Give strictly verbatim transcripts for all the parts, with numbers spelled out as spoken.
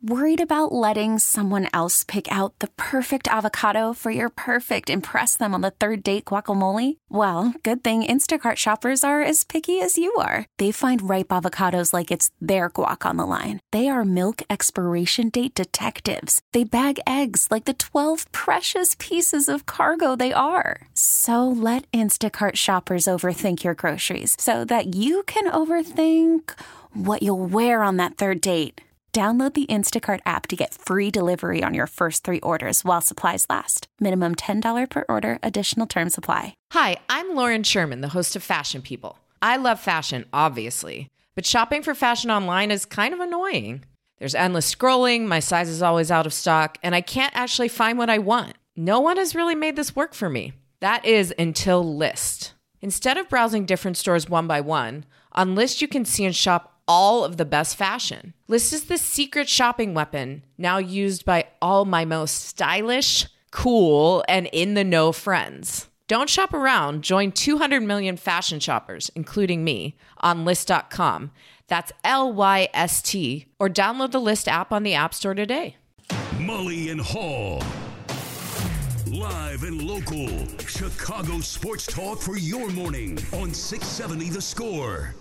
Worried about letting someone else pick out the perfect avocado for your perfect impress them on the third date guacamole? Well, good thing Instacart shoppers are as picky as you are. They find ripe avocados like it's their guac on the line. They are milk expiration date detectives. They bag eggs like the twelve precious pieces of cargo they are. So let Instacart shoppers overthink your groceries so that you can overthink what you'll wear on that third date. Download the Instacart app to get free delivery on your first three orders while supplies last. Minimum ten dollars per order. Additional terms apply. Hi, I'm Lauren Sherman, the host of Fashion People. I love fashion, obviously, but shopping for fashion online is kind of annoying. There's endless scrolling, my size is always out of stock, and I can't actually find what I want. No one has really made this work for me. That is until Lyst. Instead of browsing different stores one by one, on Lyst you can see and shop all of the best fashion. Lyst is the secret shopping weapon now used by all my most stylish, cool, and in-the-know friends. Don't shop around. Join two hundred million fashion shoppers, including me, on Lyst dot com. That's L Y S T. Or download the Lyst app on the App Store today. Mully and Haugh. Live and local. Chicago sports talk for your morning on six seventy The Score.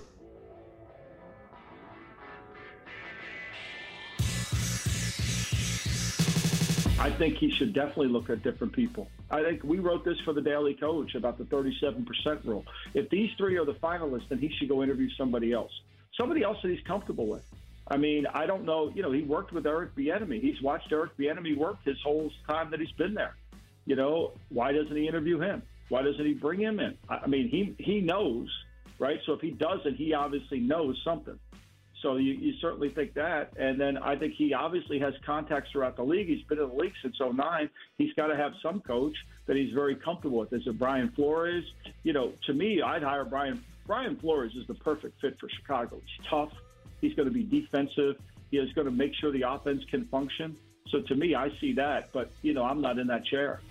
I think he should definitely look at different people. I think we wrote this for the Daily Coach about the thirty-seven percent rule. If these three are the finalists, then he should go interview somebody else. Somebody else that he's comfortable with. I mean, I don't know. You know, he worked with Eric Bieniemy. He's watched Eric Bieniemy work his whole time that he's been there. You know, why doesn't he interview him? Why doesn't he bring him in? I mean, he he knows, right? So if he doesn't, he obviously knows something. So you, you certainly think that. And then I think he obviously has contacts throughout the league. He's been in the league since oh nine. He's got to have some coach that he's very comfortable with. Is it Brian Flores? You know, to me, I'd hire Brian. Brian Flores is the perfect fit for Chicago. He's tough. He's going to be defensive. He is going to make sure the offense can function. So to me, I see that. But, you know, I'm not in that chair.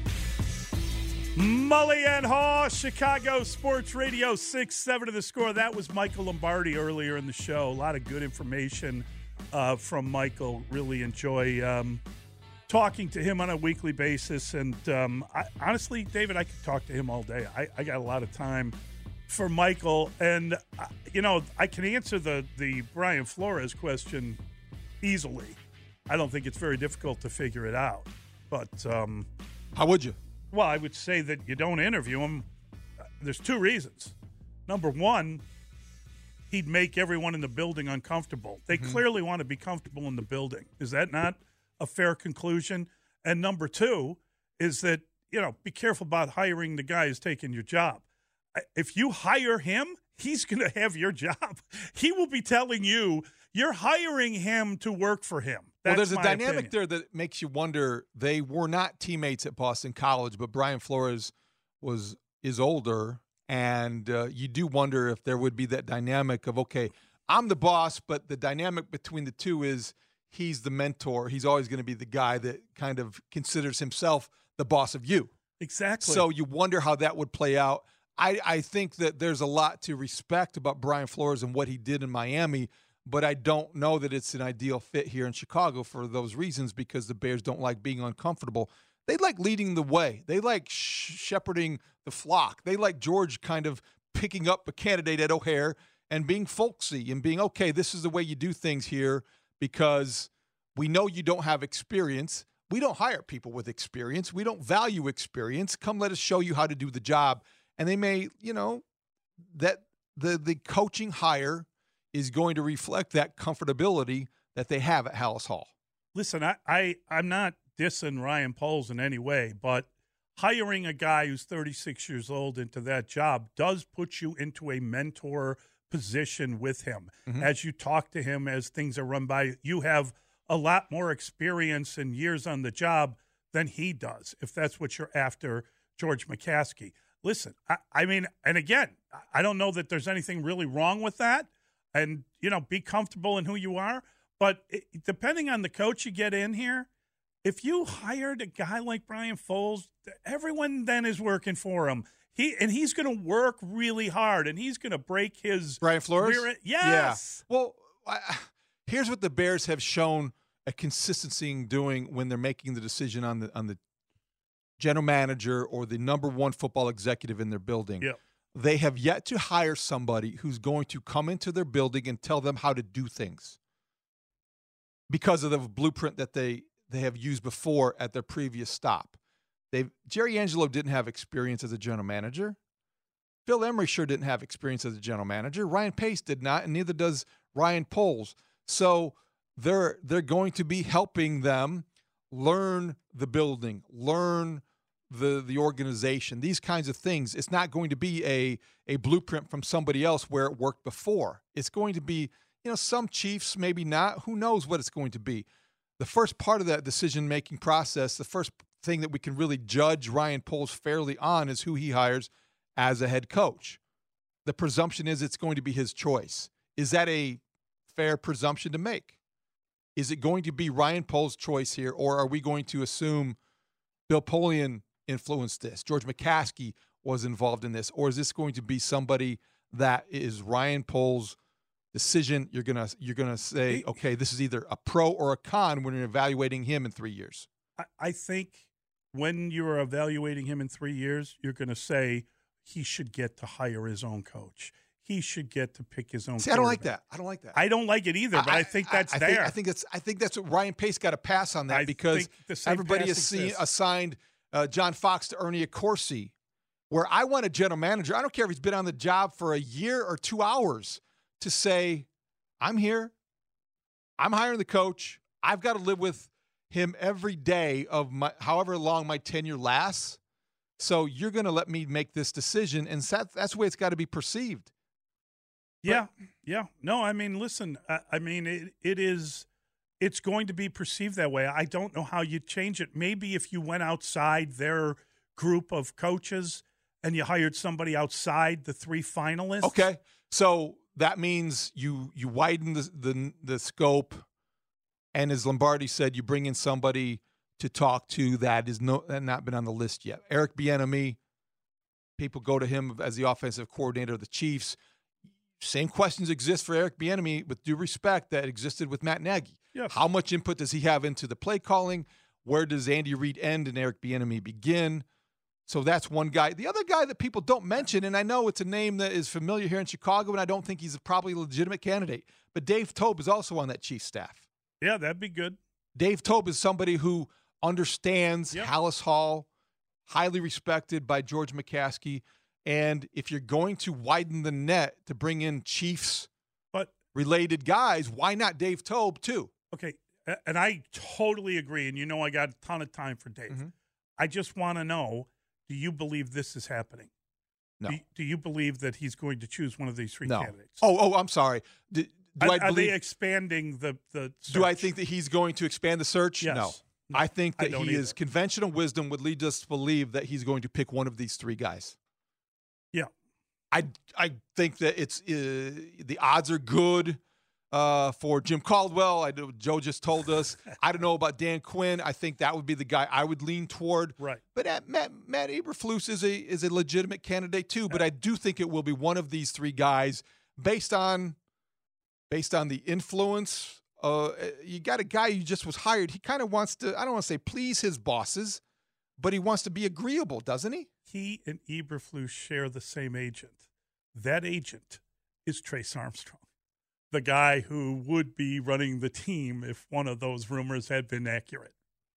Mully and Haugh, Chicago Sports Radio six seven to The Score. That was Michael Lombardi earlier in the show. A lot of good information uh, from Michael. Really enjoy um, talking to him on a weekly basis. And um, I, honestly, David, I could talk to him all day. I, I got a lot of time for Michael. And, uh, you know, I can answer the, the Brian Flores question easily. I don't think it's very difficult to figure it out. But um, how would you? Well, I would say that you don't interview him. There's two reasons. Number one, he'd make everyone in the building uncomfortable. They mm-hmm. clearly want to be comfortable in the building. Is that not a fair conclusion? And number two is that, you know, be careful about hiring the guy who's taking your job. If you hire him, he's going to have your job. He will be telling you you're hiring him to work for him. That's well, there's a dynamic opinion. there that makes you wonder. They were not teammates at Boston College, but Brian Flores was is older, and uh, you do wonder if there would be that dynamic of, okay, I'm the boss, but the dynamic between the two is he's the mentor. He's always going to be the guy that kind of considers himself the boss of you. Exactly. So you wonder how that would play out. I, I think that there's a lot to respect about Brian Flores and what he did in Miami, but I don't know that it's an ideal fit here in Chicago for those reasons, because the Bears don't like being uncomfortable. They like leading the way. They like sh- shepherding the flock. They like George kind of picking up a candidate at O'Hare and being folksy and being, okay, this is the way you do things here because we know you don't have experience. We don't hire people with experience. We don't value experience. Come let us show you how to do the job. And they may, you know, that the the coaching hire is going to reflect that comfortability that they have at Hallis Hall. Listen, I, I, I'm not dissing Ryan Poles in any way, but hiring a guy who's thirty-six years old into that job does put you into a mentor position with him. Mm-hmm. As you talk to him, as things are run by, you have a lot more experience and years on the job than he does, if that's what you're after, George McCaskey. Listen, I, I mean, and again, I don't know that there's anything really wrong with that. And, you know, be comfortable in who you are. But it, depending on the coach you get in here, if you hired a guy like Brian Foles, everyone then is working for him. He And he's going to work really hard, and he's going to break his – Brian Flores? Rear, yes. Yeah. Well, I, here's what the Bears have shown a consistency in doing when they're making the decision on the on the general manager or the number one football executive in their building. Yep. They have yet to hire somebody who's going to come into their building and tell them how to do things because of the blueprint that they, they have used before at their previous stop. They've Jerry Angelo didn't have experience as a general manager. Phil Emery sure didn't have experience as a general manager. Ryan Pace did not, and neither does Ryan Poles. So they're they're going to be helping them learn the building, learn the the organization, these kinds of things. It's not going to be a a blueprint from somebody else where it worked before. It's going to be, you know, some Chiefs, maybe not. Who knows what it's going to be? The first part of that decision-making process, the first thing that we can really judge Ryan Poles fairly on is who he hires as a head coach. The presumption is it's going to be his choice. Is that a fair presumption to make? Is it going to be Ryan Poles' choice here, or are we going to assume Bill Polian influenced this, George McCaskey was involved in this, or is this going to be somebody that is Ryan Poles' decision? You're gonna you're gonna say, okay, this is either a pro or a con when you're evaluating him in three years. I, I think when you're evaluating him in three years, you're going to say he should get to hire his own coach. He should get to pick his own. See, I don't like that. I don't like that. I don't like it either, but I, I think that's I, I there. Think, I think that's I think that's what Ryan Pace got to pass on that I because everybody has seen, exists. assigned uh, John Fox to Ernie Accorsi, where I want a general manager. I don't care if he's been on the job for a year or two hours to say, I'm here. I'm hiring the coach. I've got to live with him every day of my however long my tenure lasts. So you're going to let me make this decision, and that's, that's the way it's got to be perceived. Yeah, but, yeah. No, I mean, listen, I, I mean, it, it is, it's going to be perceived that way. I don't know how you change it. Maybe if you went outside their group of coaches and you hired somebody outside the three finalists. Okay, so that means you you widen the the, the scope, and as Lombardi said, you bring in somebody to talk to that is no that not been on the list yet. Eric Bieniemy, people go to him as the offensive coordinator of the Chiefs. Same questions exist for Eric Bieniemy, with due respect, that existed with Matt Nagy. Yes. How much input does he have into the play calling? Where does Andy Reid end and Eric Bieniemy begin? So that's one guy. The other guy that people don't mention, and I know it's a name that is familiar here in Chicago, and I don't think he's probably a legitimate candidate, but Dave Toub is also on that Chiefs staff. Yeah, that'd be good. Dave Toub is somebody who understands yep. Hallis Hall, highly respected by George McCaskey. And if you're going to widen the net to bring in Chiefs but related guys, why not Dave Toub too? Okay, and I totally agree. And you know I got a ton of time for Dave. Mm-hmm. I just want to know, do you believe this is happening? No. Do, do you believe that he's going to choose one of these three no. candidates? Oh, oh, I'm sorry. Do, do are, I believe, are they expanding the, the search? Do I think that he's going to expand the search? Yes. No. no. I think that I he either. is conventional wisdom would lead us to believe that he's going to pick one of these three guys. Yeah. I, I think that it's uh, the odds are good uh, for Jim Caldwell. I know Joe just told us. I don't know about Dan Quinn. I think that would be the guy I would lean toward. Right. But uh, Matt Matt Eberflus is a is a legitimate candidate too. But I do think it will be one of these three guys based on based on the influence. Uh, you got a guy who just was hired. He kind of wants to. I don't want to say please his bosses, but he wants to be agreeable, doesn't he? He and Eberflus share the same agent. That agent is Trace Armstrong, the guy who would be running the team if one of those rumors had been accurate.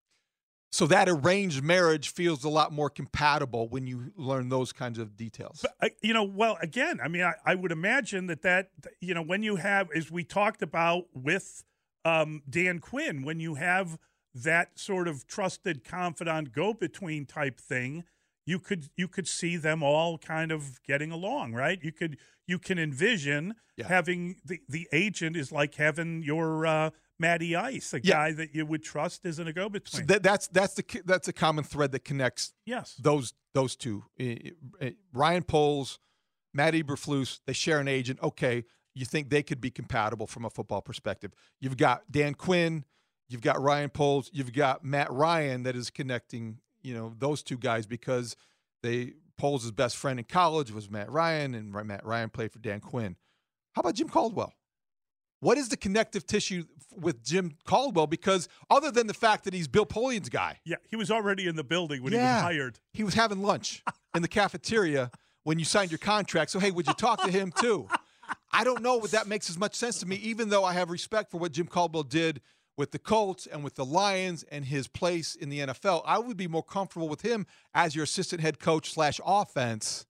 So that arranged marriage feels a lot more compatible when you learn those kinds of details. But, you know, well, again, I mean, I, I would imagine that that, you know, when you have, as we talked about with um, Dan Quinn, when you have that sort of trusted, confidant, go-between type thing, you could you could see them all kind of getting along, right? You could you can envision yeah. having the, the agent is like having your uh, Matty Ice, a yeah. guy that you would trust isn't a go-between. So that, that's that's the that's a common thread that connects yes. those those two. Ryan Poles, Matt Eberflus, they share an agent. Okay, you think they could be compatible from a football perspective. You've got Dan Quinn, you've got Ryan Poles, you've got Matt Ryan that is connecting, you know, those two guys because they Poles' best friend in college was Matt Ryan, and Matt Ryan played for Dan Quinn. How about Jim Caldwell? What is the connective tissue with Jim Caldwell? Because other than the fact that he's Bill Polian's guy. Yeah, he was already in the building when yeah, he was hired. He was having lunch in the cafeteria when you signed your contract. So, hey, would you talk to him too? I don't know if that makes as much sense to me, even though I have respect for what Jim Caldwell did with the Colts and with the Lions and his place in the N F L. I would be more comfortable with him as your assistant head coach slash offense.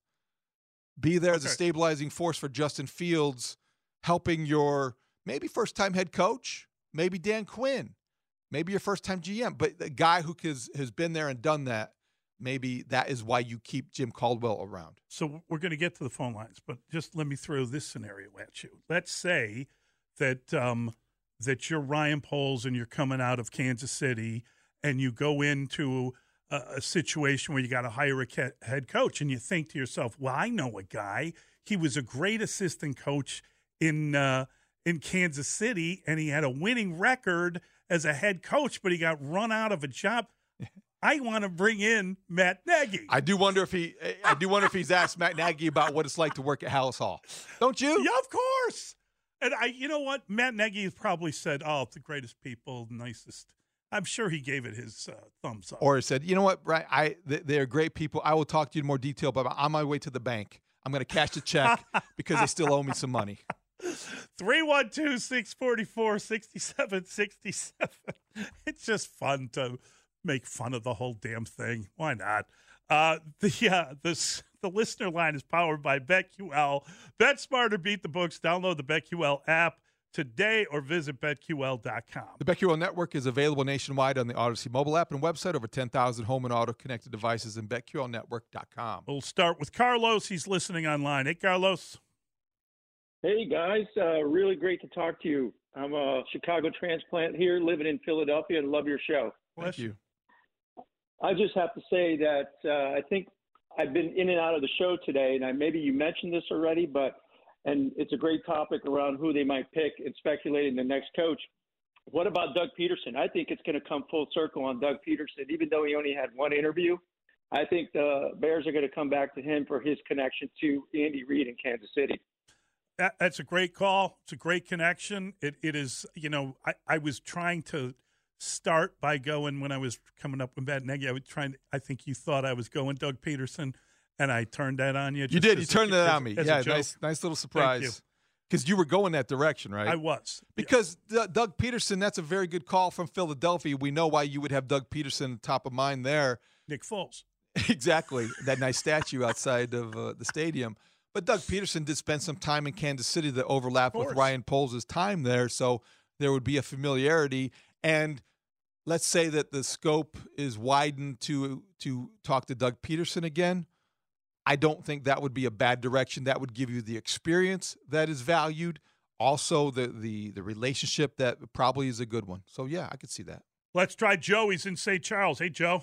Be there okay. as a stabilizing force for Justin Fields, helping your maybe first-time head coach, maybe Dan Quinn, maybe your first-time G M. But the guy who has, has been there and done that, maybe that is why you keep Jim Caldwell around. So we're going to get to the phone lines, but just let me throw this scenario at you. Let's say that um, that you're Ryan Poles and you're coming out of Kansas City and you go into a, a situation where you got to hire a ca- head coach and you think to yourself, well, I know a guy. He was a great assistant coach in uh, in Kansas City, and he had a winning record as a head coach, but he got run out of a job. I want to bring in Matt Nagy. I do wonder if he. I do wonder if he's asked Matt Nagy about what it's like to work at Hallis Hall. Don't you? Yeah, of course. And I, you know what, Matt Nagy has probably said, "Oh, the greatest people, nicest." I'm sure he gave it his uh, thumbs up. Or he said, "You know what, right? I they're great people. I will talk to you in more detail, but I'm on my way to the bank. I'm going to cash the check because they still owe me some money." three one two, six four four, six seven six seven. It's just fun to make fun of the whole damn thing. Why not? Uh, the uh, this the listener line is powered by BetQL. Bet smarter, beat the books. Download the BetQL app today or visit bet Q L dot com. The BetQL network is available nationwide on the Odyssey mobile app and website. Over ten thousand home and auto connected devices and bet Q L network dot com. We'll start with Carlos. He's listening online. Hey, Carlos. Hey, guys. Uh, really great to talk to you. I'm a Chicago transplant here, living in Philadelphia, and love your show. Thank you. I just have to say that uh, I think I've been in and out of the show today, and I, maybe you mentioned this already, but and it's a great topic around who they might pick and speculating the next coach. What about Doug Peterson? I think it's going to come full circle on Doug Peterson, even though he only had one interview. I think the Bears are going to come back to him for his connection to Andy Reid in Kansas City. That, that's a great call. It's a great connection. It It is, you know, I, I was trying to start by going, when I was coming up with Matt Nagy, I was trying to, I think you thought I was going Doug Peterson, and I turned that on you. You did. You turned a, that as, on me. Yeah, nice nice little surprise. Because you. you were going that direction, right? I was. Because yeah. D- Doug Peterson, that's a very good call from Philadelphia. We know why you would have Doug Peterson top of mind there. Nick Foles. Exactly. That nice statue outside of uh, the stadium. But Doug Peterson did spend some time in Kansas City that overlapped with Ryan Poles' time there, so there would be a familiarity. And let's say that the scope is widened to to talk to Doug Peterson again. I don't think that would be a bad direction. That would give you the experience that is valued, also the the the relationship that probably is a good one. So, yeah, I could see that. Let's try Joe. He's in Saint Charles. Hey, Joe.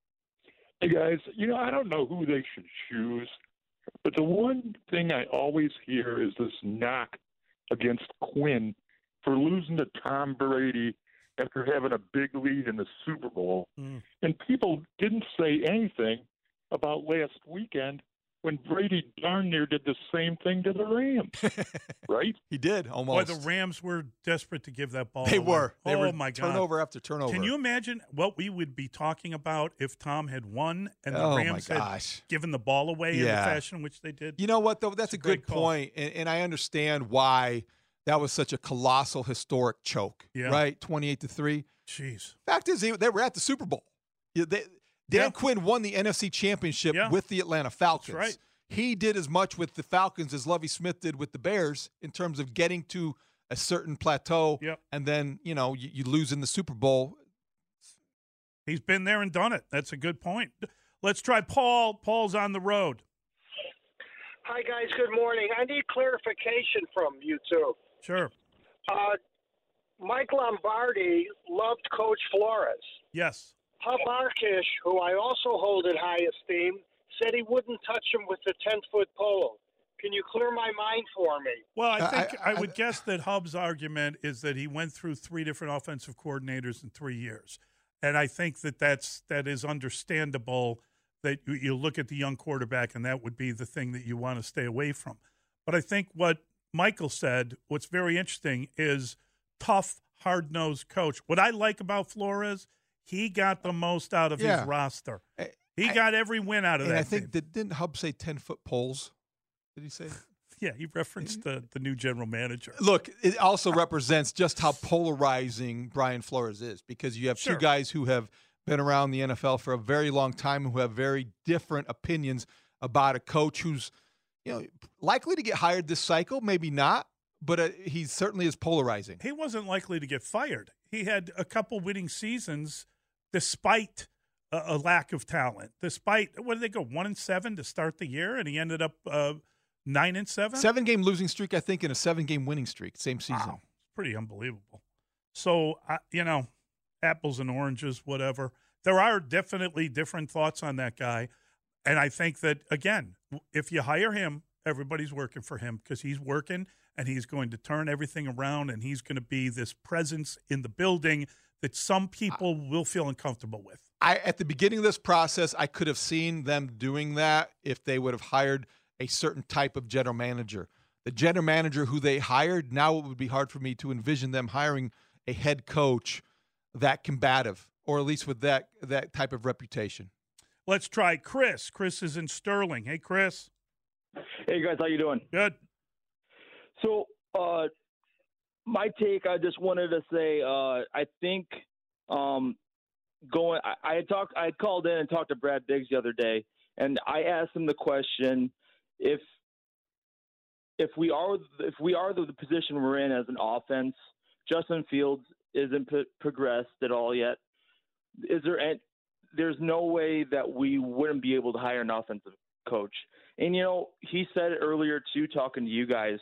Hey, guys. You know, I don't know who they should choose. But the one thing I always hear is this knock against Quinn for losing to Tom Brady after having a big lead in the Super Bowl. Mm. And people didn't say anything about last weekend when Brady darn near did the same thing to the Rams, right? He did, almost. Boy, the Rams were desperate to give that ball They away. were. They oh, were my God. Turnover after turnover. Can you imagine what we would be talking about if Tom had won and the oh Rams had given the ball away yeah. in the fashion in which they did? You know what, though? That's a, a good call. point, and, and I understand why that was such a colossal, historic choke, yeah. right? twenty-eight to three. Jeez. Fact is, they, they were at the Super Bowl. They, Dan yeah. Quinn won the N F C Championship yeah. with the Atlanta Falcons. That's right. He did as much with the Falcons as Lovie Smith did with the Bears in terms of getting to a certain plateau, yep. and then, you know, you, you lose in the Super Bowl. He's been there and done it. That's a good point. Let's try Paul. Paul's on the road. Hi, guys. Good morning. I need clarification from you two. Sure. Uh, Mike Lombardi loved Coach Flores. Yes. Hub Arkish, who I also hold in high esteem, said he wouldn't touch him with the ten-foot pole. Can you clear my mind for me? Well, I think I, I, I, I would I, guess that Hub's argument is that he went through three different offensive coordinators in three years. And I think that that's, that is understandable that you, you look at the young quarterback and that would be the thing that you want to stay away from. But I think what Michael said, what's very interesting is tough, hard-nosed coach. What I like about Flores, he got the most out of Yeah. his roster. I, He I, got every win out of and that I think team. that didn't Hub say ten-foot poles? Did he say? Yeah, he referenced the, the new general manager. Look, it also represents just how polarizing Brian Flores is, because you have Sure. two guys who have been around the N F L for a very long time who have very different opinions about a coach who's, you know, likely to get hired this cycle, maybe not, but uh, he certainly is polarizing. He wasn't likely to get fired. He had a couple winning seasons despite a, a lack of talent. Despite, what did they go, one and seven to start the year, and he ended up uh, nine and seven? Seven-game losing streak, I think, and a seven-game winning streak, same season. Wow. It's pretty unbelievable. So, I you know, apples and oranges, whatever. There are definitely different thoughts on that guy. And I think that, again, if you hire him, everybody's working for him because he's working and he's going to turn everything around and he's going to be this presence in the building that some people will feel uncomfortable with. I, at the beginning of this process, I could have seen them doing that if they would have hired a certain type of general manager. The general manager who they hired, now it would be hard for me to envision them hiring a head coach that combative, or at least with that that type of reputation. Let's try Chris. Chris is in Sterling. Hey, Chris. Hey, guys. How you doing? Good. So uh, my take, I just wanted to say, uh, I think um, going. I, I had talked. I had called in and talked to Brad Biggs the other day, and I asked him the question: if if we are if we are the, the position we're in as an offense, Justin Fields isn't p- progressed at all yet. Is there any, there's no way that we wouldn't be able to hire an offensive coach. And, you know, he said it earlier, too, talking to you guys.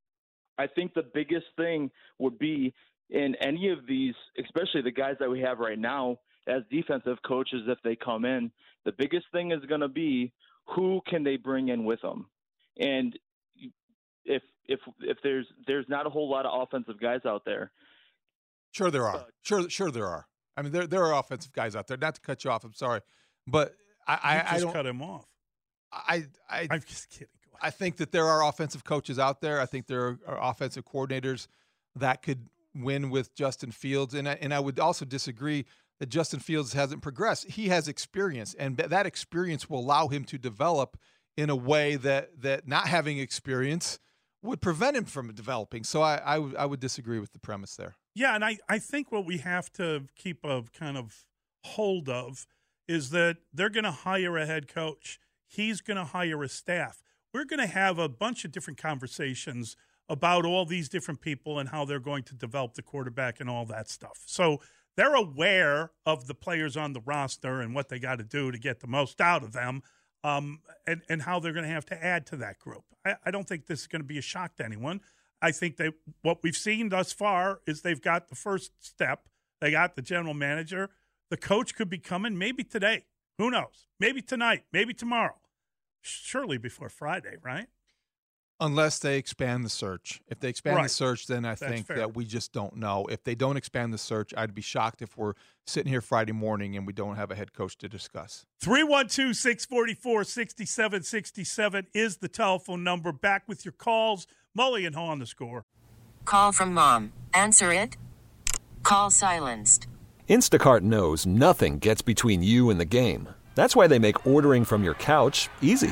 I think the biggest thing would be in any of these, especially the guys that we have right now as defensive coaches, if they come in, the biggest thing is going to be who can they bring in with them. And if if if there's there's not a whole lot of offensive guys out there. Sure there are. Sure sure there are. I mean, there there are offensive guys out there. Not to cut you off, I'm sorry. But I, You I, just I don't cut him off. I, I, I'm just kidding. I think that there are offensive coaches out there. I think there are offensive coordinators that could win with Justin Fields. And I, and I would also disagree that Justin Fields hasn't progressed. He has experience, and that experience will allow him to develop in a way that, that not having experience would prevent him from developing. So I, I, w- I would disagree with the premise there. Yeah, and I, I think what we have to keep a kind of hold of is that they're going to hire a head coach. He's going to hire a staff. We're going to have a bunch of different conversations about all these different people and how they're going to develop the quarterback and all that stuff. So they're aware of the players on the roster and what they got to do to get the most out of them, um, and, and how they're going to have to add to that group. I, I don't think this is going to be a shock to anyone. I think that what we've seen thus far is they've got the first step. They got the general manager. The coach could be coming maybe today. Who knows? Maybe tonight, maybe tomorrow. Surely before Friday, right? Unless they expand the search. If they expand Right. the search, then I That's think fair. that we just don't know. If they don't expand the search, I'd be shocked if we're sitting here Friday morning and we don't have a head coach to discuss. three one two, six four four, six seven six seven is the telephone number. Back with your calls. Mully and Haw on the Score. Call from mom. Answer it. Call silenced. Instacart knows nothing gets between you and the game. That's why they make ordering from your couch easy.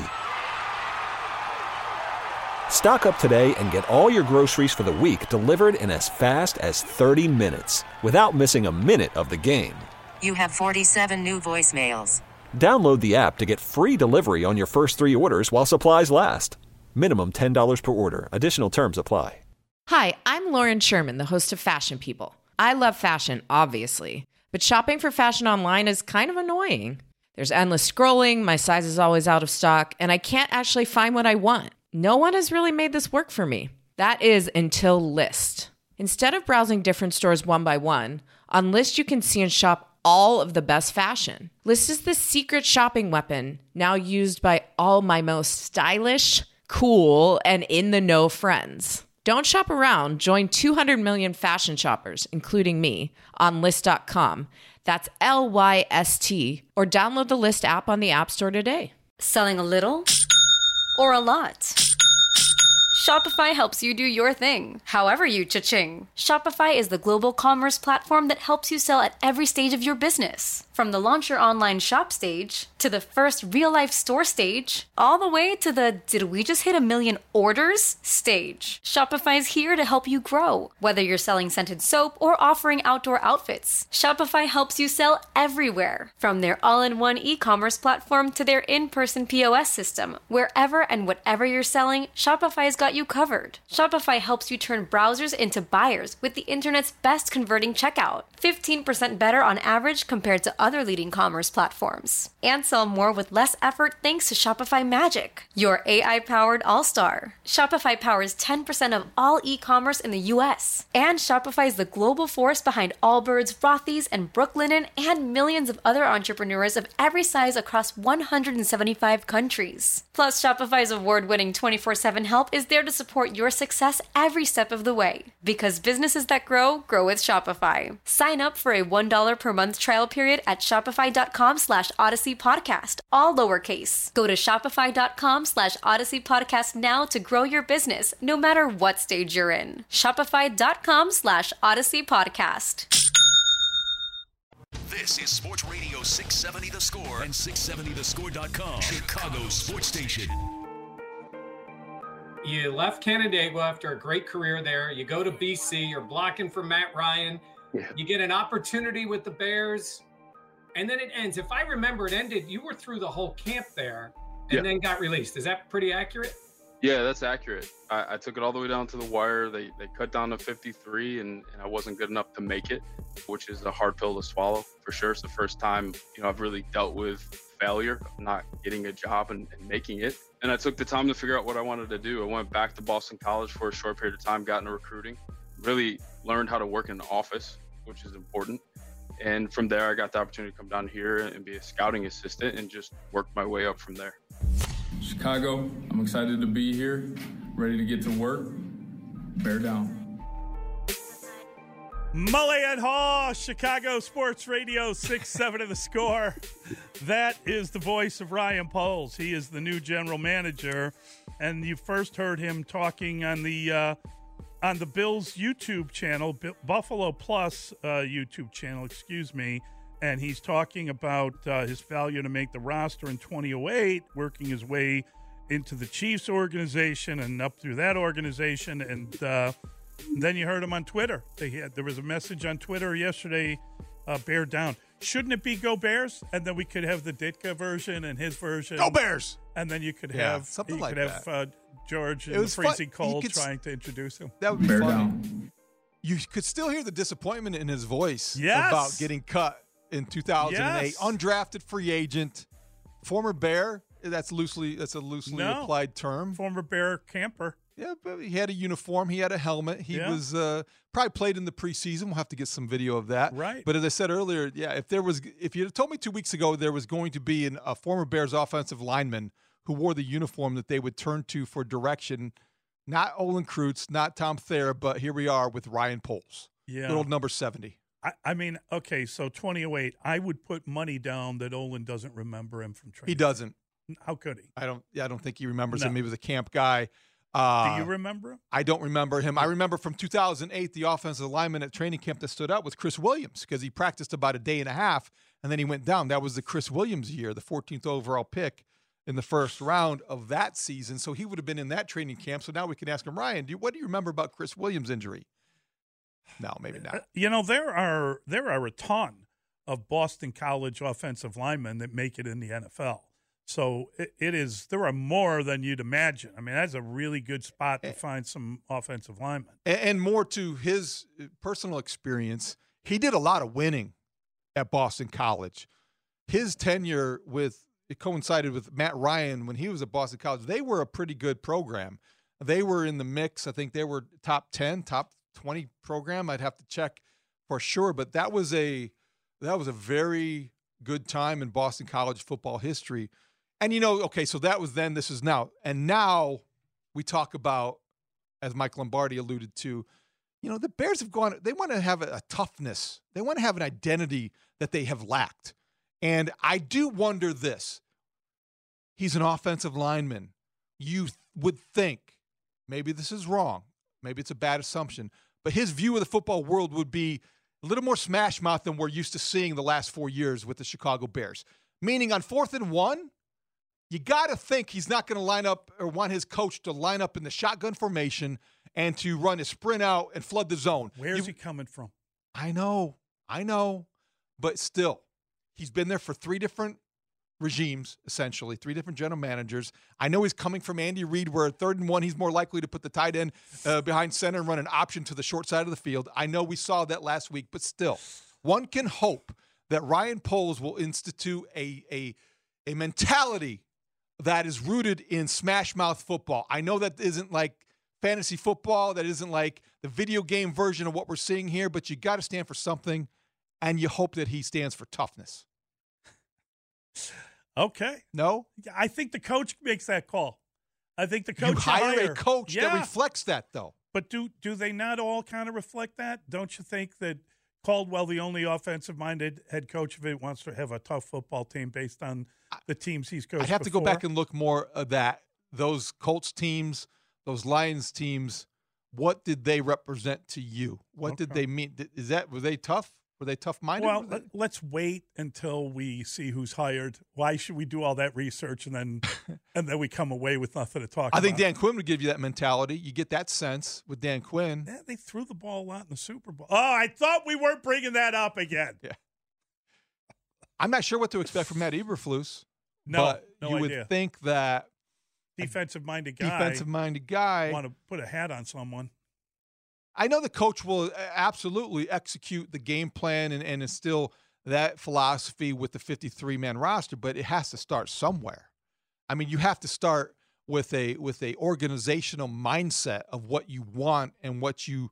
Stock up today and get all your groceries for the week delivered in as fast as thirty minutes without missing a minute of the game. You have forty-seven new voicemails. Download the app to get free delivery on your first three orders while supplies last. Minimum ten dollars per order. Additional terms apply. Hi, I'm Lauren Sherman, the host of Fashion People. I love fashion, obviously, but shopping for fashion online is kind of annoying. There's endless scrolling, my size is always out of stock, and I can't actually find what I want. No one has really made this work for me. That is until Lyst. Instead of browsing different stores one by one, on Lyst you can see and shop all of the best fashion. Lyst is the secret shopping weapon now used by all my most stylish, cool, and in-the-know friends. Don't shop around. Join two hundred million fashion shoppers, including me, on Lyst dot com. That's L Y S T, or download the Lyst app on the App Store today. Selling a little or a lot? Shopify helps you do your thing, however you cha-ching. Shopify is the global commerce platform that helps you sell at every stage of your business. From the launch your online shop stage, to the first real-life store stage, all the way to the did we just hit a million orders stage. Shopify's here to help you grow. Whether you're selling scented soap or offering outdoor outfits, Shopify helps you sell everywhere. From their all-in-one e-commerce platform to their in-person P O S system, wherever and whatever you're selling, Shopify's got you covered. Shopify helps you turn browsers into buyers with the internet's best converting checkout, fifteen percent better on average compared to other leading commerce platforms. And sell more with less effort thanks to Shopify Magic, your A I-powered all-star. Shopify powers ten percent of all e-commerce in the U S. And Shopify is the global force behind Allbirds, Rothy's, and Brooklinen, and millions of other entrepreneurs of every size across one hundred seventy-five countries. Plus, Shopify's award-winning twenty-four seven help is there to support your success every step of the way. Because businesses that grow, grow with Shopify. Sign up for a one dollar per month trial period at shopify.com slash Odyssey Podcast, all lowercase. Go to shopify.com slash Odyssey Podcast now to grow your business, no matter what stage you're in. Shopify.com slash Odyssey Podcast. This is Sports Radio six seventy The Score and six seventy the score dot com, Chicago Sports Station. You left Canandaigua after a great career there. You go to B C. You're blocking for Matt Ryan. Yeah. You get an opportunity with the Bears, and then it ends. If I remember, it ended, you were through the whole camp there and yeah. then got released. Is that pretty accurate? Yeah, that's accurate. I, I took it all the way down to the wire. They they cut down to fifty-three, and, and I wasn't good enough to make it, which is a hard pill to swallow for sure. It's the first time, you know, I've really dealt with failure, not getting a job and, and making it. And I took the time to figure out what I wanted to do. I went back to Boston College for a short period of time, got into recruiting, really learned how to work in the office, which is important. And from there, I got the opportunity to come down here and be a scouting assistant and just work my way up from there. Chicago, I'm excited to be here, ready to get to work. Bear down. Mully and Haw, Chicago Sports Radio six seventy The Score. That is the voice of Ryan Poles. He is the new general manager, and you first heard him talking on the uh, on the Bills YouTube channel, B- Buffalo Plus uh, YouTube channel, excuse me, and he's talking about uh, his failure to make the roster in twenty oh eight, working his way into the Chiefs organization and up through that organization, and uh, then you heard him on Twitter. They had, there was a message on Twitter yesterday, uh, bear down. Shouldn't it be Go Bears? And then we could have the Ditka version and his version. Go Bears! And then you could yeah, have something you like could have that. Uh, George in it the freezing fun. cold could, trying to introduce him. That would be bear funny. Down. You could still hear the disappointment in his voice yes. about getting cut in two thousand eight. Yes. Undrafted free agent, former Bear. That's loosely that's a loosely no. applied term. Former Bear camper. Yeah, but he had a uniform. He had a helmet. He yeah. was uh, probably played in the preseason. We'll have to get some video of that. Right. But as I said earlier, yeah, if there was, if you had told me two weeks ago there was going to be an, a former Bears offensive lineman who wore the uniform that they would turn to for direction, not Olin Kreutz, not Tom Thayer, but here we are with Ryan Poles. Yeah. Little number seventy. I, I mean, okay, so twenty oh eight, I would put money down that Olin doesn't remember him from training. He doesn't. How could he? I don't. Yeah, I don't think he remembers No. him. He was a camp guy. Uh, Do you remember him? I don't remember him. I remember from two thousand eight, the offensive lineman at training camp that stood out was Chris Williams because he practiced about a day and a half, and then he went down. That was the Chris Williams year, the fourteenth overall pick in the first round of that season. So he would have been in that training camp. So now we can ask him, Ryan, do you, what do you remember about Chris Williams' injury? No, maybe not. You know, there are there are a ton of Boston College offensive linemen that make it in the N F L. So it, it is, there are more than you'd imagine. I mean, that's a really good spot to find some offensive linemen. And, and more to his personal experience, he did a lot of winning at Boston College. His tenure with, it coincided with Matt Ryan when he was at Boston College. They were a pretty good program. They were in the mix. I think they were top ten, top twenty program. I'd have to check for sure, but that was a, that was a very good time in Boston College football history. And, you know, okay, so that was then, this is now. And now we talk about, as Mike Lombardi alluded to, you know, the Bears have gone, they want to have a, a toughness. They want to have an identity that they have lacked. And I do wonder this. He's an offensive lineman. You would think maybe this is wrong. Maybe it's a bad assumption. But his view of the football world would be a little more smash mouth than we're used to seeing the last four years with the Chicago Bears. Meaning on fourth and one, you got to think he's not going to line up or want his coach to line up in the shotgun formation and to run a sprint out and flood the zone. Where's you, he coming from? I know. I know. But still, he's been there for three different regimes, essentially, three different general managers. I know he's coming from Andy Reid, where third and one, he's more likely to put the tight end uh, behind center and run an option to the short side of the field. I know we saw that last week, but still, one can hope that Ryan Poles will institute a, a, a mentality that is rooted in smash mouth football. I know that isn't like fantasy football, that isn't like the video game version of what we're seeing here, but you got to stand for something, and you hope that he stands for toughness. Okay. No? I think the coach makes that call. I think the coach You hire, hire a coach yeah. that reflects that, though. But do do they not all kind of reflect that? Don't you think that Caldwell, the only offensive-minded head coach of it, wants to have a tough football team based on the teams he's coached I'd have before? to go back and look more of that. Those Colts teams, those Lions teams, what did they represent to you? What Okay. did they mean? Is that, were they tough? Were they tough-minded? Well, Were they- let, let's wait until we see who's hired. Why should we do all that research and then and then we come away with nothing to talk I about? think Dan Quinn would give you that mentality. You get that sense with Dan Quinn. Yeah, they threw the ball a lot in the Super Bowl. Oh, I thought we weren't bringing that up again. Yeah. I'm not sure what to expect from Matt Eberflus. No, but no you idea. would think that Defensive-minded guy. defensive-minded guy Want to put a hat on someone. I know the coach will absolutely execute the game plan and, and instill that philosophy with the fifty-three man roster, but it has to start somewhere. I mean, you have to start with a with a organizational mindset of what you want and what you,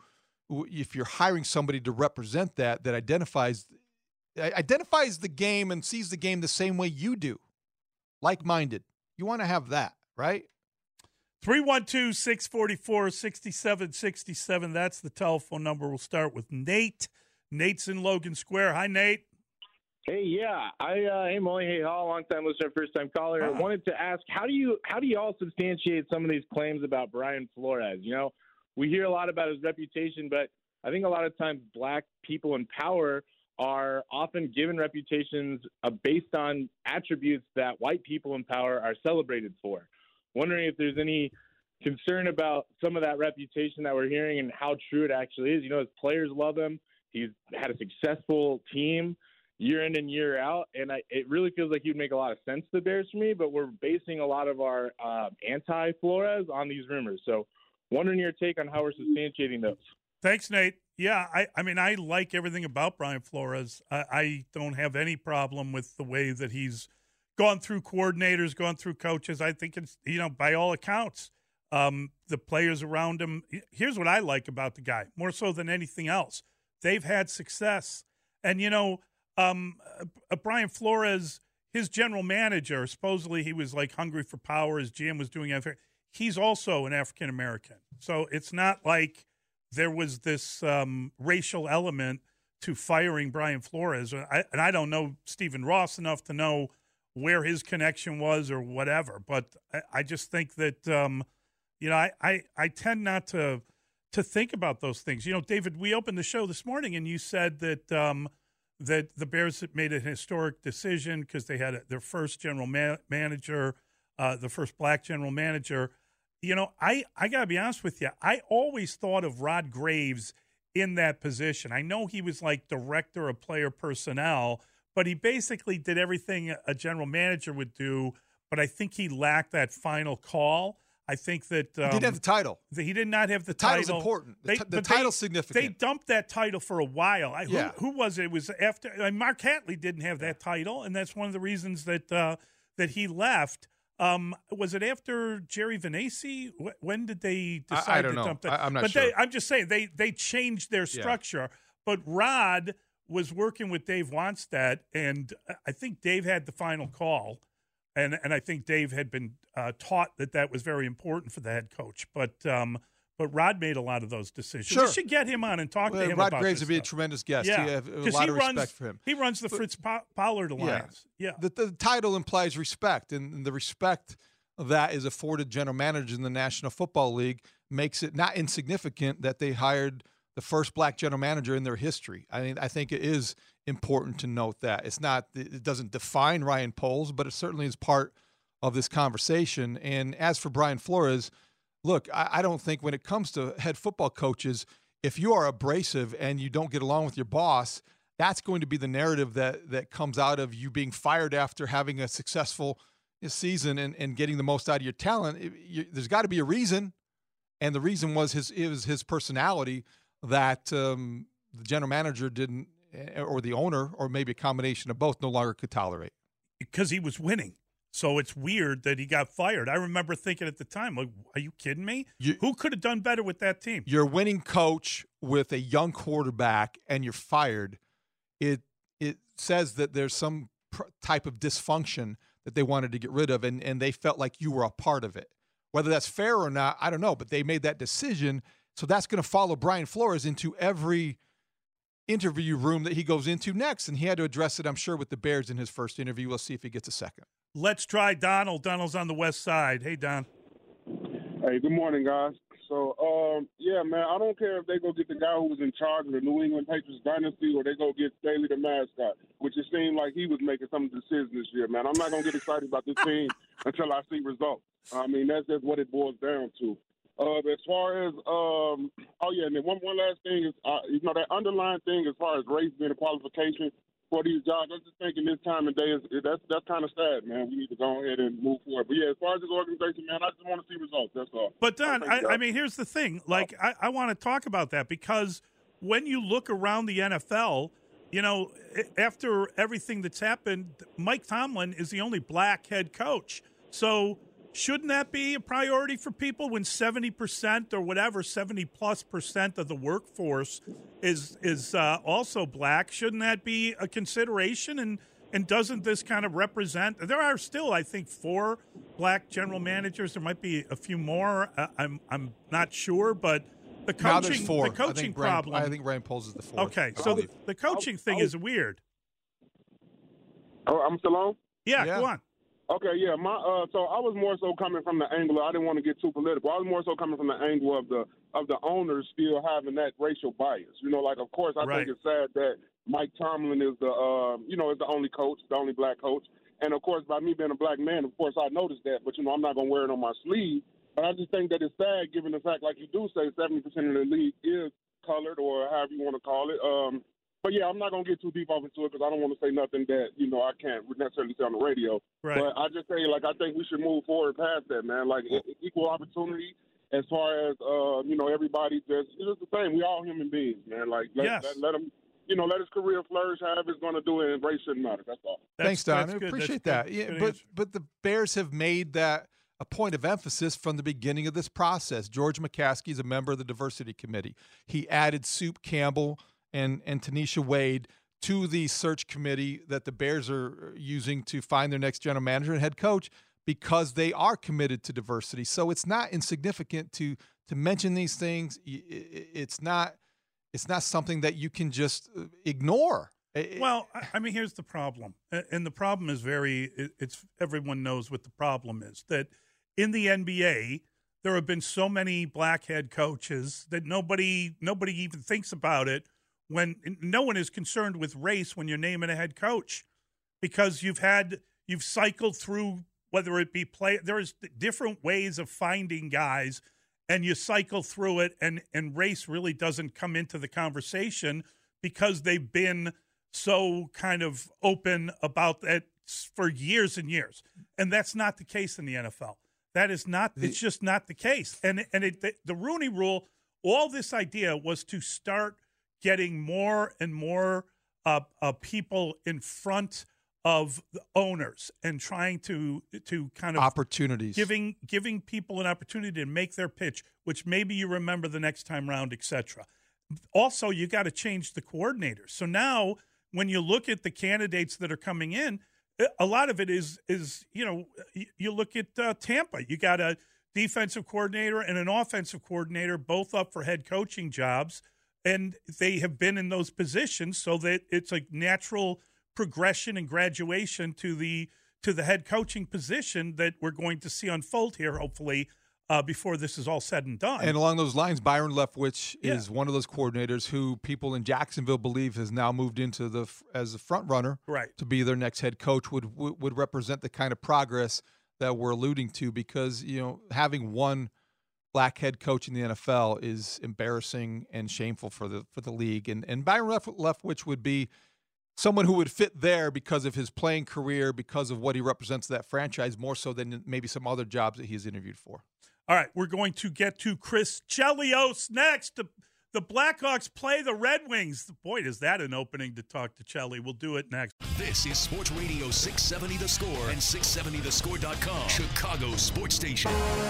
if you're hiring somebody to represent that, that identifies identifies the game and sees the game the same way you do, like-minded. You want to have that, right? three one two, six four four, six seven six seven. That's the telephone number. We'll start with Nate. Nate's in Logan Square. Hi, Nate. Hey, yeah. I uh, hey Molly, hey Hall, long time listener, first time caller. I wanted to ask, how do you how do you all substantiate some of these claims about Brian Flores? You know, we hear a lot about his reputation, but I think a lot of times black people in power are often given reputations uh, based on attributes that white people in power are celebrated for. Wondering if there's any concern about some of that reputation that we're hearing and how true it actually is. You know, his players love him. He's had a successful team year in and year out, and I, it really feels like he'd make a lot of sense to the Bears for me, but we're basing a lot of our uh, anti-Flores on these rumors. So wondering your take on how we're substantiating those. Thanks, Nate. Yeah, I, I mean, I like everything about Brian Flores. I, I don't have any problem with the way that he's gone through coordinators, gone through coaches. I think it's, you know, by all accounts, um, the players around him. Here's what I like about the guy, more so than anything else. They've had success. And, you know, um, uh, Brian Flores, his general manager, supposedly he was like hungry for power. His G M was doing everything. He's also an African-American. So it's not like there was this um, racial element to firing Brian Flores. I, and I don't know Stephen Ross enough to know where his connection was or whatever. But I, I just think that, um, you know, I, I, I tend not to to think about those things. You know, David, we opened the show this morning and you said that um, that the Bears had made an historic decision because they had a, their first general ma- manager, uh, the first black general manager. You know, I, I got to be honest with you. I always thought of Rod Graves in that position. I know he was like director of player personnel, but he basically did everything a general manager would do, but I think he lacked that final call. I think that um, he didn't have the title. That he did not have the, the title's title. important. The, They- t- the but they- title's significant. They dumped that title for a while. I, Yeah. who, who was it? It was after I mean, Mark Hatley didn't have that title, and that's one of the reasons that uh, that he left. Um, was it after Jerry Vanassi? Wh- When did they I- decide I don't to know. dump that? I- I'm not but sure. They, I'm just saying they they changed their Yeah. structure. But Rod was working with Dave Wannstedt, and I think Dave had the final call, and and I think Dave had been uh, taught that that was very important for the head coach. But um, but Rod made a lot of those decisions. Sure. We should get him on and talk Well, to him Rod about Graves this would be a stuff. tremendous guest. Yeah, You have a 'cause lot he of runs, respect for him. He runs the But- Fritz Po- Pollard Alliance. Yeah. The, the title implies respect, and the respect that is afforded general managers in the National Football League makes it not insignificant that they hired the first black general manager in their history. I mean, I think it is important to note that. It's not, it doesn't define Ryan Poles, but it certainly is part of this conversation. And as for Brian Flores, look, I, I don't think when it comes to head football coaches, if you are abrasive and you don't get along with your boss, that's going to be the narrative that that comes out of you being fired after having a successful season and, and getting the most out of your talent. It, you, there's got to be a reason, and the reason was his it was his personality that um, the general manager didn't, or the owner, or maybe a combination of both, no longer could tolerate. Because he was winning. So it's weird that he got fired. I remember thinking at the time, like, are you kidding me? You, Who could have done better with that team? You're a winning coach with a young quarterback, and you're fired. It it says that there's some pr- type of dysfunction that they wanted to get rid of, and, and they felt like you were a part of it. Whether that's fair or not, I don't know, but they made that decision. So that's going to follow Brian Flores into every interview room that he goes into next, and he had to address it, I'm sure, with the Bears in his first interview. We'll see if he gets a second. Let's try Donald. Donald's on the west side. Hey, Don. Hey, good morning, guys. So, um, yeah, man, I don't care if they go get the guy who was in charge of the New England Patriots dynasty or they go get Staley the mascot, which it seemed like he was making some decisions this year, man. I'm not going to get excited about this team until I see results. I mean, that's just what it boils down to. Uh, as far as, um, oh, yeah, and then one, one last thing is, uh, you know, that underlying thing as far as race being a qualification for these jobs, I'm just thinking this time of day, is, that's that's kind of sad, man. We need to go ahead and move forward. But, yeah, as far as this organization, man, I just want to see results. That's all. But, Don, I, I mean, here's the thing. Like, I, I want to talk about that because when you look around the N F L, you know, after everything that's happened, Mike Tomlin is the only black head coach. So shouldn't that be a priority for people when seventy percent or whatever, seventy plus percent of the workforce is is uh, also black? Shouldn't that be a consideration? And and doesn't this kind of represent? There are still, I think, four black general managers. There might be a few more. Uh, I'm I'm not sure, but the coaching now there's four. the coaching I think Ryan, problem. I think Ryan Poles is the fourth. Okay, so the, the coaching thing is weird. Oh, I'm still on? Yeah, yeah. Go on. Okay, yeah, my uh, so I was more so coming from the angle. I didn't want to get too political. I was more so coming from the angle of the of the owners still having that racial bias. You know, like of course I right. think it's sad that Mike Tomlin is the uh, you know is the only coach, the only black coach, and of course by me being a black man, of course I noticed that. But you know, I'm not gonna wear it on my sleeve. But I just think that it's sad, given the fact, like you do say, seventy percent of the league is colored or however you want to call it. Um, But, yeah, I'm not going to get too deep off into it because I don't want to say nothing that, you know, I can't necessarily say on the radio. Right. But I just say, like, I think we should move forward past that, man. Like, equal opportunity as far as, uh, you know, everybody just – it's just the same. We all human beings, man. Like, let, yes. let, let them – you know, let his career flourish however it's going to do it, and race shouldn't matter. That's all. That's, Thanks, Don. that's I good. appreciate that's that. Good. Yeah, good but answer. but the Bears have made that a point of emphasis from the beginning of this process. George McCaskey is a member of the Diversity Committee. He added Soup Campbell and, and Tanisha Wade to the search committee that the Bears are using to find their next general manager and head coach because they are committed to diversity. So it's not insignificant to to mention these things. It's not it's not something that you can just ignore. Well, I mean, here's the problem, and the problem is very. It's everyone knows what the problem is. That in the N B A, there have been so many black head coaches that nobody nobody even thinks about it. When no one is concerned with race when you're naming a head coach, because you've had you've cycled through whether it be play. There's different ways of finding guys, and you cycle through it, and and race really doesn't come into the conversation because they've been so kind of open about that for years and years, and that's not the case in the N F L. That is not. It's just not the case. And and it, the, the Rooney Rule, all this idea was to start getting more and more uh, uh, people in front of the owners and trying to to kind of opportunities, giving giving people an opportunity to make their pitch, which maybe you remember the next time round, et cetera. Also, you got to change the coordinators. So now, when you look at the candidates that are coming in, a lot of it is is you know you look at uh, Tampa. You got a defensive coordinator and an offensive coordinator, both up for head coaching jobs. And they have been in those positions so that it's a natural progression and graduation to the to the head coaching position that we're going to see unfold here, hopefully, uh, before this is all said and done. And along those lines, Byron Leftwich Yeah. is one of those coordinators who people in Jacksonville believe has now moved into the as a front runner Right. to be their next head coach. Would would would represent the kind of progress that we're alluding to, because you know having one black head coach in the N F L is embarrassing and shameful for the for the league. And and Byron Left, Leftwich would be someone who would fit there because of his playing career, because of what he represents to that franchise, more so than maybe some other jobs that he's interviewed for. All right, we're going to get to Chris Chelios next. The, the Blackhawks play the Red Wings. Boy, is that an opening to talk to Chelly. We'll do it next. This is Sports Radio six seventy The Score and six seventy the score dot com, Chicago Sports Station.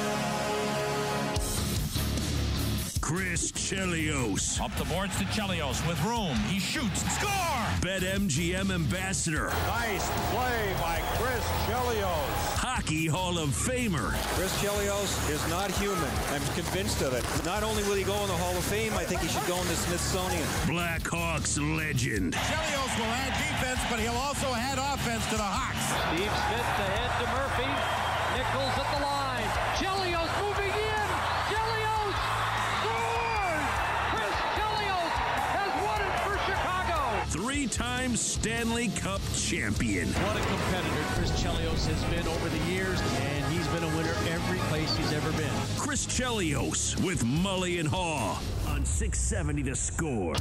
Chris Chelios. Up the boards to Chelios with room. He shoots. Score! BetMGM ambassador. Nice play by Chris Chelios. Hockey Hall of Famer. Chris Chelios is not human. I'm convinced of it. Not only will he go in the Hall of Fame, I think he should go in the Smithsonian. Blackhawks legend. Chelios will add defense, but he'll also add offense to the Hawks. Steve Smith ahead to Murphy. Nichols at the line. Chelios moving in. Chelios scores! Chris Chelios has won it for Chicago. Three-time Stanley Cup champion. What a competitor Chris Chelios has been over the years, and he's been a winner every place he's ever been. Chris Chelios with Mully and Haw on six seventy The Score.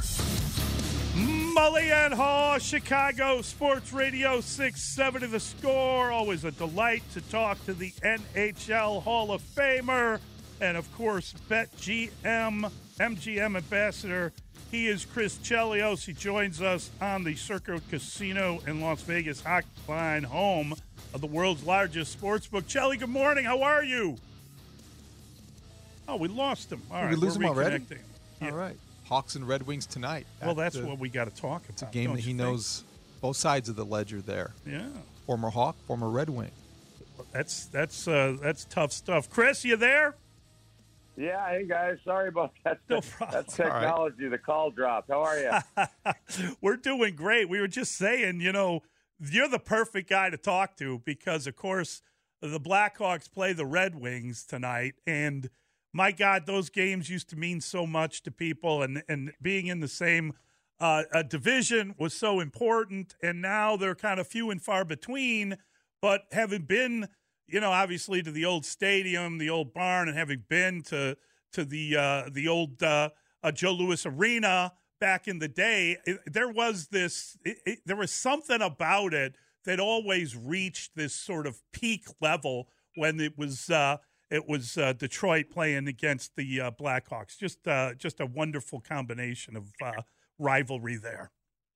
Mully and Haw, Chicago Sports Radio six seventy The Score. Always a delight to talk to the N H L Hall of Famer and, of course, BetMGM, M G M ambassador. He is Chris Chelios. He joins us on the Circa Casino in Las Vegas hotline, home of the world's largest sportsbook. Chelly, good morning. How are you? Oh, we lost him. All Did right, we lose we're him already? reconnecting. All right. Hawks and Red Wings tonight. Well, at that's the- what we got to talk about. It's a game don't that he you think? knows both sides of the ledger there. Yeah. Former Hawk, former Red Wing. That's that's uh, that's tough stuff. Chris, you there? Yeah, hey guys, sorry about that. No problem. That's technology. The call dropped. How are you? We're doing great. We were just saying, you know, you're the perfect guy to talk to because, of course, the Blackhawks play the Red Wings tonight, and my God, those games used to mean so much to people, and and being in the same uh, a division was so important, and now they're kind of few and far between. But having been, you know, obviously to the old stadium, the old barn, and having been to to the uh, the old uh, uh, Joe Louis Arena back in the day, it, there was this, it, it, there was something about it that always reached this sort of peak level when it was uh, it was uh, Detroit playing against the uh, Blackhawks. Just uh, just a wonderful combination of uh, rivalry there.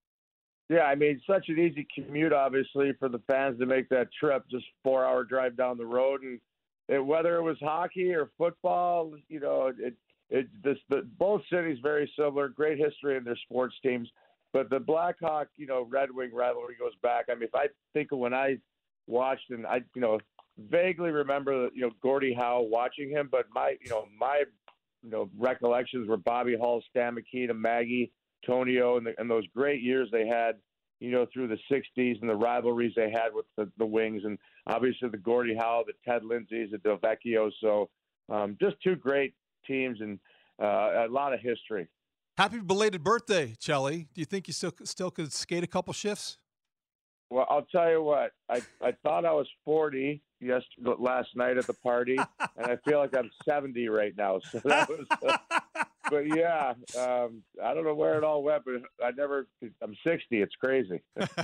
Yeah, I mean, such an easy commute, obviously, for the fans to make that trip, just four-hour drive down the road. And it, whether it was hockey or football, you know, it it this the both cities very similar, great history in their sports teams. But the Blackhawk, you know, Red Wing rivalry goes back. I mean, if I think of when I watched, and I, you know, vaguely remember, you know, Gordie Howe watching him, but my, you know, my, you know, recollections were Bobby Hull, Stan McKeon, and Maggie, Tonio, and, the, and those great years they had, you know, through the sixties and the rivalries they had with the, the Wings, and obviously the Gordie Howe, the Ted Lindsays, the Del Vecchio. So um, just two great teams and uh, a lot of history. Happy belated birthday, Chelly. Do you think you still still could skate a couple shifts? Well, I'll tell you what. I, I thought I was forty yes last night at the party, and I feel like I'm seventy right now. So that was. Uh, but yeah, um, I don't know where it all went, but I never. I'm sixty. It's crazy.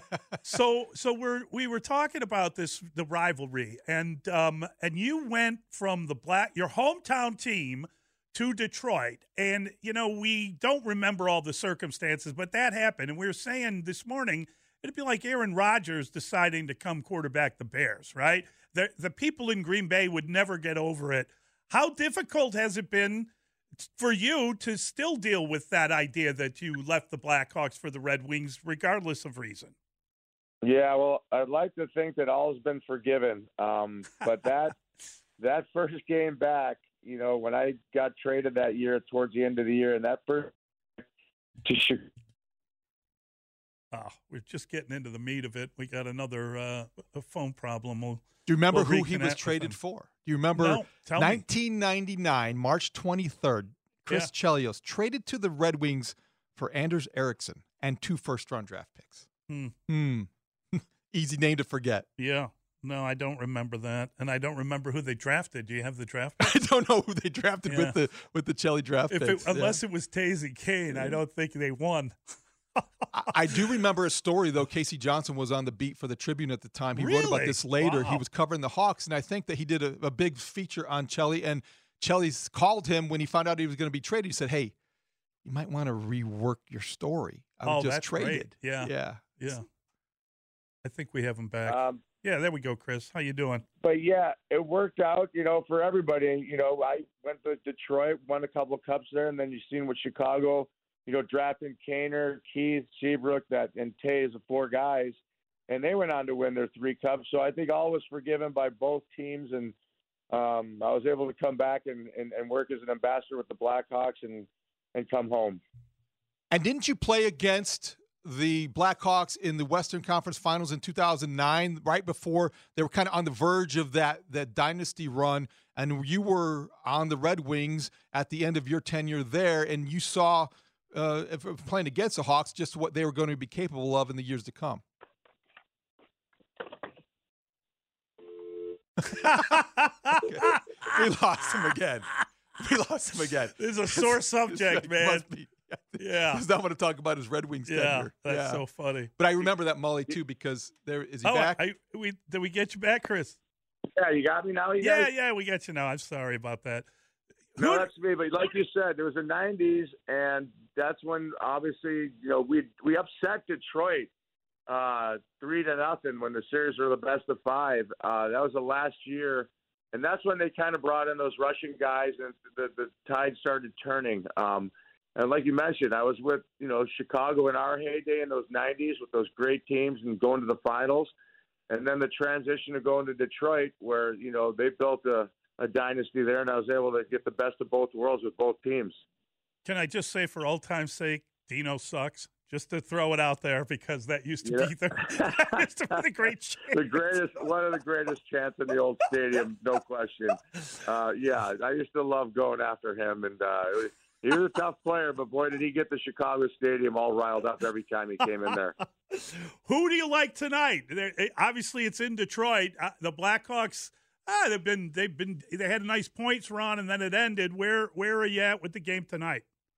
so so we're we were talking about this the rivalry, and um and you went from the black your hometown team to Detroit, and you know we don't remember all the circumstances, but that happened, and we were saying this morning. It'd be like Aaron Rodgers deciding to come quarterback the Bears, right? The the people in Green Bay would never get over it. How difficult has it been for you to still deal with that idea that you left the Blackhawks for the Red Wings, regardless of reason? Yeah, well, I'd like to think that all's been forgiven, um, but that that first game back, you know, when I got traded that year towards the end of the year, and that first to Chicago. Oh, we're just getting into the meat of it. We got another uh, a phone problem. We'll, Do you remember we'll who he was traded for? Do you remember no, tell nineteen ninety-nine, me. March twenty-third, Chris yeah. Chelios traded to the Red Wings for Anders Eriksson and two first-round draft picks. Hmm. Hmm. Easy name to forget. Yeah. No, I don't remember that, and I don't remember who they drafted. Do you have the draft? I don't know who they drafted yeah. with the with the Chelly draft if picks. It, unless yeah. it was Tazy Kane, I don't think they won. I, I do remember a story, though. Casey Johnson was on the beat for the Tribune at the time. He really? wrote about this later. Wow. He was covering the Hawks, and I think that he did a, a big feature on Chelly, and Chelly's called him when he found out he was going to be traded. He said, hey, you might want to rework your story. I was oh, just that's traded. Great. Yeah. Yeah. Yeah. I think we have him back. Um, yeah, there we go, Chris. How you doing? But, yeah, it worked out, you know, for everybody. You know, I went to Detroit, won a couple of cups there, and then you've seen with Chicago, you know, drafting Kaner, Keith, Seabrook, that, and Tays, the four guys, and they went on to win their three cups. So I think all was forgiven by both teams, and um, I was able to come back and, and, and work as an ambassador with the Blackhawks and, and come home. And didn't you play against the Blackhawks in the Western Conference Finals in two thousand nine, right before they were kind of on the verge of that that dynasty run, and you were on the Red Wings at the end of your tenure there, and you saw, uh, if playing against the Hawks, just what they were going to be capable of in the years to come. We lost him again. We lost him again. This is a sore subject, man. Must be. Yeah, he's not going to talk about his Red Wings yeah, tenure. That's yeah, so funny. But I remember that Mully too because there is he oh, back? I, we did we get you back, Chris? Yeah, you got me now. You yeah, guys? yeah, we got you now. I'm sorry about that. No, Who, that's me. But like you said, there was the nineties, and that's when obviously you know we we upset Detroit uh, three to nothing when the series were the best of five. Uh, that was the last year. And that's when they kind of brought in those Russian guys, and the, the tide started turning. Um, and like you mentioned, I was with, you know, Chicago in our heyday in those nineties with those great teams and going to the finals. And then the transition to going to Detroit where, you know, they built a, a dynasty there, and I was able to get the best of both worlds with both teams. Can I just say, for old time's sake, Dino sucks? Just to throw it out there, because that used to yeah. be the, that used to be the great chance. the greatest, one of the greatest chants in the old stadium, no question. Uh, yeah, I used to love going after him, and uh, he was a tough player, but boy, did he get the Chicago Stadium all riled up every time he came in there. Who do you like tonight? They're, obviously, it's in Detroit. Uh, the Blackhawks, ah, they've been, they've been, they had a nice points run, and then it ended. Where, where are you at with the game tonight?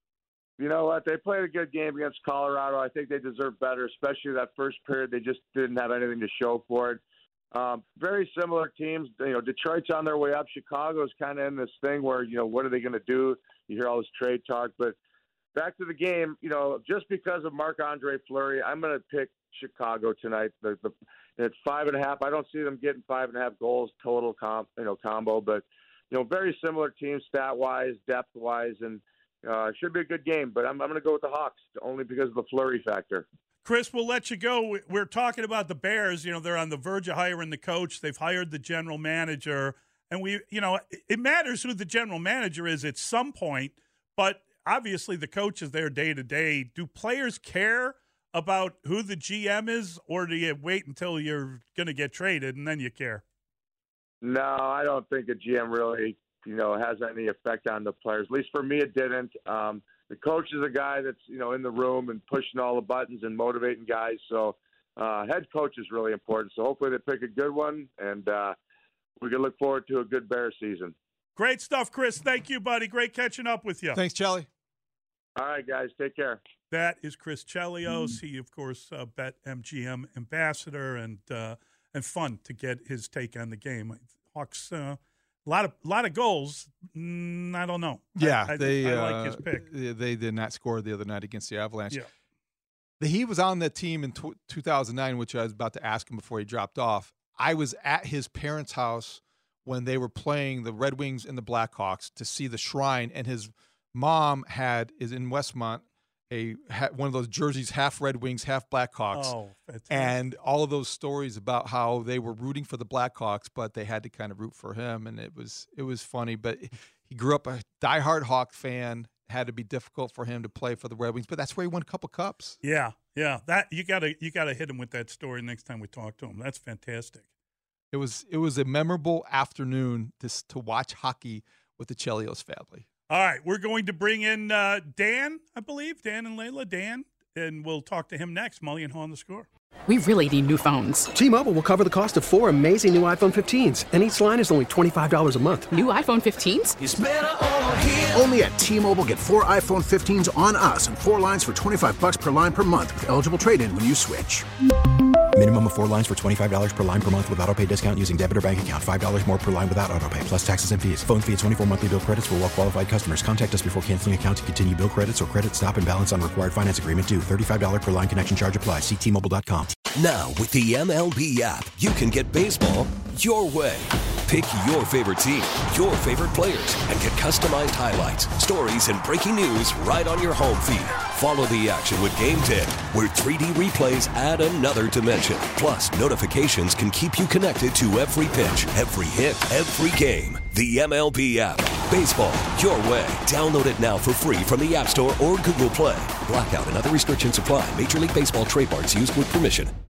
You know what? They played a good game against Colorado. I think they deserve better, especially that first period. They just didn't have anything to show for it. Um, very similar teams. You know, Detroit's on their way up. Chicago's kind of in this thing where, you know, what are they going to do? You hear all this trade talk. But back to the game, you know, just because of Marc-Andre Fleury, I'm going to pick Chicago tonight. The, the, it's five and a half. I don't see them getting five and a half goals total comp, you know, combo. But, you know, very similar teams stat-wise, depth-wise, and Uh, should be a good game, but I'm, I'm going to go with the Hawks only because of the Fleury factor. Chris, we'll let you go. We're talking about the Bears. You know, they're on the verge of hiring the coach. They've hired the general manager. And we, you know, it matters who the general manager is at some point, but obviously the coach is there day to day. Do players care about who the G M is, or do you wait until you're going to get traded and then you care? No, I don't think a G M really you know, has any effect on the players. At least for me, it didn't. Um, the coach is a guy that's, you know, in the room and pushing all the buttons and motivating guys. So uh, head coach is really important. So hopefully they pick a good one, and uh, we can look forward to a good Bears season. Great stuff, Chris. Thank you, buddy. Great catching up with you. Thanks, Chelly. All right, guys. Take care. That is Chris Chelios. He, of course, uh, Bet M G M ambassador, and uh, and fun to get his take on the game. Hawks, uh, a lot of lot of goals. Mm, I don't know. Yeah, I, I, they I uh, like his pick. They did not score the other night against the Avalanche. Yeah. He was on that team in two thousand nine, which I was about to ask him before he dropped off. I was at his parents' house when they were playing the Red Wings and the Blackhawks to see the Shrine, and his mom had is in Westmont a one of those jerseys, half Red Wings, half Blackhawks. Oh, fantastic. And all of those stories about how they were rooting for the Blackhawks, but they had to kind of root for him, and it was it was funny. But he grew up a diehard Hawk fan, had to be difficult for him to play for the Red Wings, but that's where he won a couple cups. Yeah, yeah. That you gotta you gotta hit him with that story next time we talk to him. That's fantastic. It was it was a memorable afternoon to to watch hockey with the Chelios family. All right, we're going to bring in uh, Dan, I believe, Dan and Layla. Dan, and we'll talk to him next. Mully and Haw on the Score. We really need new phones. T-Mobile will cover the cost of four amazing new iPhone fifteens, and each line is only twenty-five dollars a month. New iPhone fifteens? It's better over here. Only at T-Mobile, get four iPhone fifteens on us and four lines for twenty-five dollars per line per month with eligible trade-in when you switch. Minimum of four lines for twenty-five dollars per line per month with autopay discount using debit or bank account. five dollars more per line without autopay, plus taxes and fees. Phone fee at twenty-four monthly bill credits for well-qualified customers. Contact us before canceling account to continue bill credits or credit stop and balance on required finance agreement due. thirty-five dollars per line connection charge applies. See T Mobile dot com. Now, with the M L B app, you can get baseball your way. Pick your favorite team, your favorite players, and get customized highlights, stories, and breaking news right on your home feed. Follow the action with Game ten, where three D replays add another dimension. Plus, notifications can keep you connected to every pitch, every hit, every game. The M L B app. Baseball your way. Download it now for free from the App Store or Google Play. Blackout and other restrictions apply. Major League Baseball trademarks used with permission.